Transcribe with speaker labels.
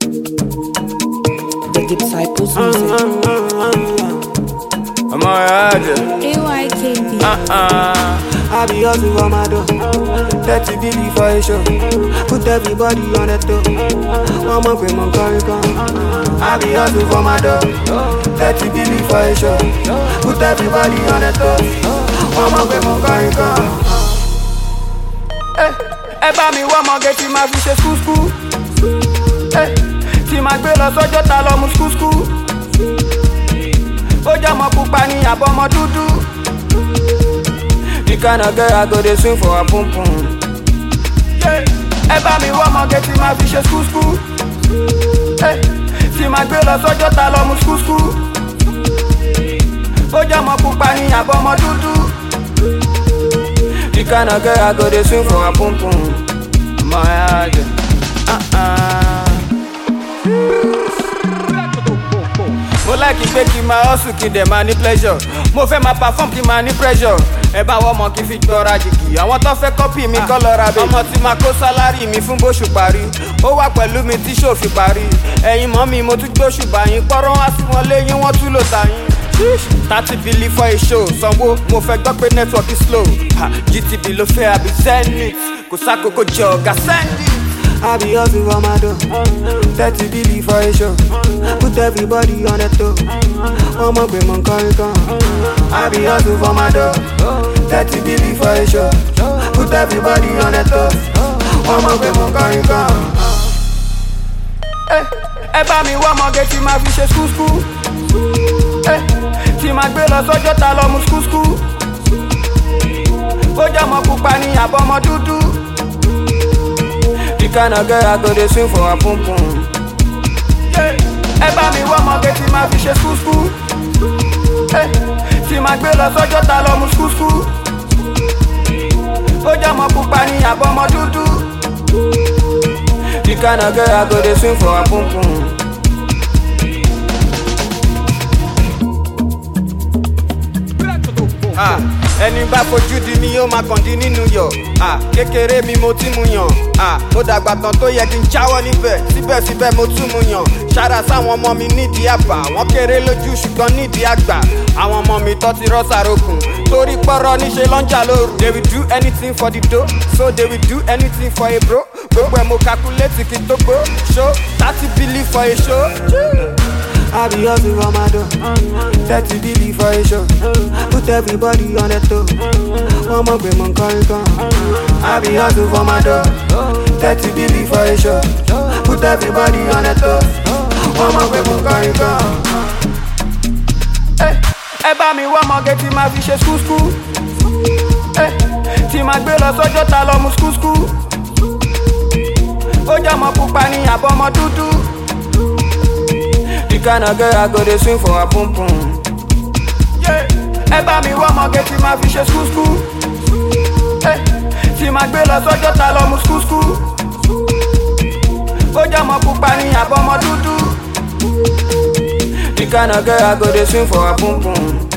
Speaker 1: The Disciples Music.
Speaker 2: I'm alright.
Speaker 1: AYKB.
Speaker 3: I be hustling for my dough. 30 billion for a show. Put everybody on the toe. One more pay my car. I be hustling for my dough. 30 billion for a show. Put everybody on the toe. One more pay my car. Ẹ bá mi wá ọmọge tí máa fi ṣe skúskú. Tí máa gbé lọ sọ́jọ́ ta lọ mú skúskú. Ó jẹ́ ọmọ pupa ní àbọ̀ ọmọ dúdú. The kind of girl I go dey swing for her pum pum. Ẹ bá mi wá ọmọge tí máa fi ṣe skúskú. Tí máa gbé lọ sọ́jọ́ ta lọ mú skúskú. Ó jẹ́ ọmọ pupa ní àbọ̀ ọmọ dúdú. The kind of girl I go dey swing for her pum pum. My heart. Mo like pé kí n máa hustle kí n dẹ̀ máa ní pleasure. Mo fẹ́ máa perform kí n máa ní pressure. Ẹ bá wọ́n mọ kí n fi gbọ́ra jìgì. Àwọn tó fẹ́ copy mi kọ́ lọ ra bẹ́ẹ̀. Ọmọ tí máa kó sálárì mi fún bóṣù parí. Ó wà pẹ̀lú mi tí ṣò fi parí. Ẹ̀yin mọ́ mi mo tún gbóṣù báyìí. Pọ́rọ́ wá sí wọn léyìn wọ́n tún lò tàyín. 30 billion for a show. Sanwó mo fẹ́ gbọ́ pé network is slow. GTB ló fẹ́ àbí Zenith. Kò sákòókò jẹ ọ̀gá send it. I be hustling for my dough. 30 billion for a show. Put everybody on the toe. One more pay my car. I be hustling for my dough. 30 billion for a show. Put everybody on the toe. One more pay my car. Ẹ bá mi wá ọmọge tí máa fi ṣe skúskú. Tí máa gbé lọ sọ́jọ́ ta lọ mú skúskú. Ó jẹ́ ọmọ pupa ní àbọ̀ ọmọ dúdú. The kind of girl I go dey swing for her pum pum. Ẹ bá mi wá ọmọge tí máa fi ṣe skúskú. Tí máa gbé lọ sọ́jọ́ ta lọ mú skúskú. Ó jẹ́ ọmọ pupa ní àbọ̀ ọmọ dúdú. The kind of girl I go dey swing for her pum pum. Ẹni bá fojú di ni yóò máa kàn dín nínú yọ̀. Kékeré mi mo ti mu yàn. Mo dàgbà tán tó yẹ kí n jáwọ́ níbẹ̀. Síbẹ̀síbẹ̀ mo tún mu yàn. Ṣára sáwọn ọmọ mi nídìí àbà. Wọ́n kéré lójú ṣùgbọ́n nídìí àgbà. Àwọn ọmọ mi tọ́ ti rọ́ sàrókùn. Torí pọ́rọ́ níṣe lọ́njà lóru. They will do anything for the dough. So they will do anything for a bro. Gbogbo ẹ̀ mo calculate kí n tó gbó. Show 30 billion for a show. I be hustling for my dough. 30 billion for a show. Put everybody on the toe. One more pay my car. I be hustling for my dough. 30 billion for a show. Put everybody on the toe. One more pay my car. Ẹ bá mi wá ọmọge tí máa fi ṣe skúskú. Tí máa gbé lọ sọ́jọ́ ta lọ mú skúskú. Ó jẹ́ ọmọ pupa ní àbọ̀ ọmọ dúdú. The kind of girl I go dey swing for her pum pum. Ẹ bá mi wá ọmọge tí máa fi ṣe skúskú. Tí máa gbé lọ sọ́jọ́ ta lọ mú skúskú. Ó jẹ́ ọmọ pupa ní àbọ̀ ọmọ dúdú. The kind of girl I go dey swing for her pum pum.